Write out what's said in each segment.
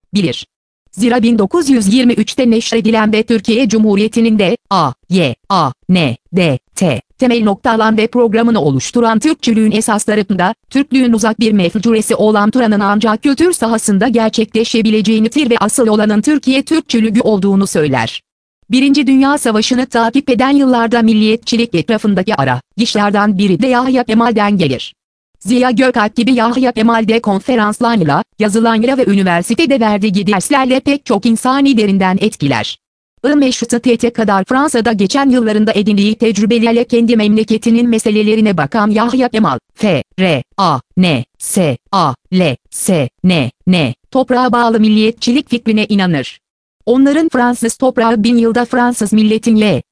bilir. Zira 1923'te neşredilen ve Türkiye Cumhuriyeti'nin de A, Y, A, N, D, T temel noktalan ve programını oluşturan Türkçülüğün esaslarında, Türklüğün uzak bir mefcuresi olan Turan'ın ancak kültür sahasında gerçekleşebileceğini ve asıl olanın Türkiye Türkçülüğü olduğunu söyler. Birinci Dünya Savaşı'nı takip eden yıllarda milliyetçilik etrafındaki arayışlardan biri de Yahya Kemal'den gelir. Ziya Gökalp gibi Yahya Kemal de konferanslarla, yazılarıyla ve üniversitede verdiği derslerle pek çok insani derinden etkiler. Meşrutiyete kadar Fransa'da geçen yıllarında edindiği tecrübelerle kendi memleketinin meselelerine bakan Yahya Kemal, F-R-A-N-S-A-L-S-N-N, toprağa bağlı milliyetçilik fikrine inanır. Onların Fransız toprağı 1000 yılda Fransız milletin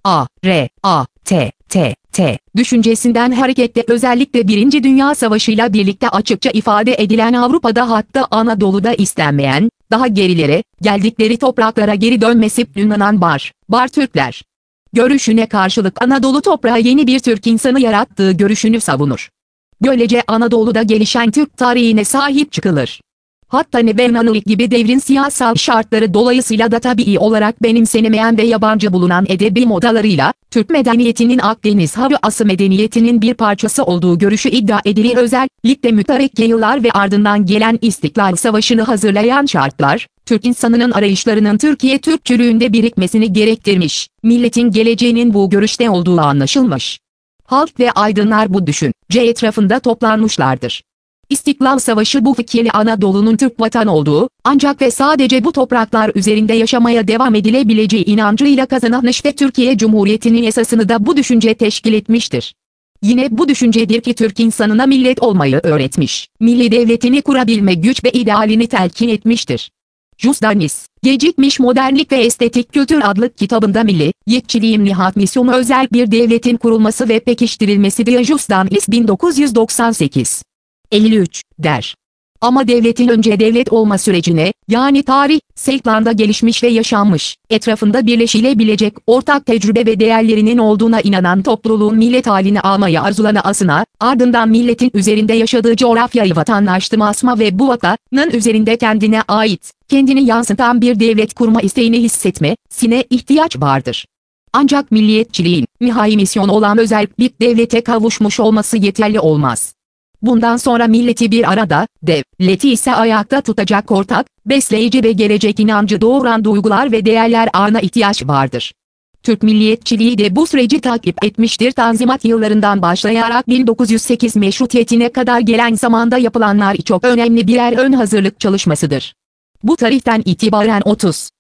L-A-R-A-T-T-T düşüncesinden hareketle özellikle Birinci Dünya Savaşı'yla birlikte açıkça ifade edilen Avrupa'da hatta Anadolu'da istenmeyen, daha gerilere, geldikleri topraklara geri dönmesi planlanan Bar Türkler görüşüne karşılık Anadolu toprağı yeni bir Türk insanı yarattığı görüşünü savunur. Böylece Anadolu'da gelişen Türk tarihine sahip çıkılır. Hatta Nebenanılık gibi devrin siyasal şartları dolayısıyla da tabii olarak benimsenemeyen ve yabancı bulunan edebi modalarıyla, Türk medeniyetinin Akdeniz havası medeniyetinin bir parçası olduğu görüşü iddia edilir. Özellikle mütareke yıllar ve ardından gelen İstiklal Savaşı'nı hazırlayan şartlar, Türk insanının arayışlarının Türkiye Türkçülüğünde birikmesini gerektirmiş, milletin geleceğinin bu görüşte olduğu anlaşılmış. Halk ve aydınlar bu düşünce etrafında toplanmışlardır. İstiklal Savaşı bu fikirle Anadolu'nun Türk vatan olduğu, ancak ve sadece bu topraklar üzerinde yaşamaya devam edilebileceği inancıyla kazanılmış ve Türkiye Cumhuriyeti'nin esasını da bu düşünce teşkil etmiştir. Yine bu düşüncedir ki Türk insanına millet olmayı öğretmiş, milli devletini kurabilme güç ve idealini telkin etmiştir. Jusdanis, Gecikmiş Modernlik ve Estetik Kültür adlı kitabında milliyetçiliğin nihat misyonu özel bir devletin kurulması ve pekiştirilmesi diye Jusdanis 1998. 53 der. Ama devletin önce devlet olma sürecine, yani tarih, Selklan'da gelişmiş ve yaşanmış, etrafında birleşilebilecek ortak tecrübe ve değerlerinin olduğuna inanan topluluğun millet halini almaya arzulamasına, ardından milletin üzerinde yaşadığı coğrafyayı vatandaşlaştırma ve bu vatanın üzerinde kendine ait, kendini yansıtan bir devlet kurma isteğini hissetmesine ihtiyaç vardır. Ancak milliyetçiliğin, nihai misyon olan özel bir devlete kavuşmuş olması yeterli olmaz. Bundan sonra milleti bir arada, devleti ise ayakta tutacak ortak, besleyici ve gelecek inancı doğuran duygular ve değerler ağına ihtiyaç vardır. Türk milliyetçiliği de bu süreci takip etmiştir. Tanzimat yıllarından başlayarak 1908 meşrutiyetine kadar gelen zamanda yapılanlar çok önemli birer ön hazırlık çalışmasıdır. Bu tarihten itibaren 30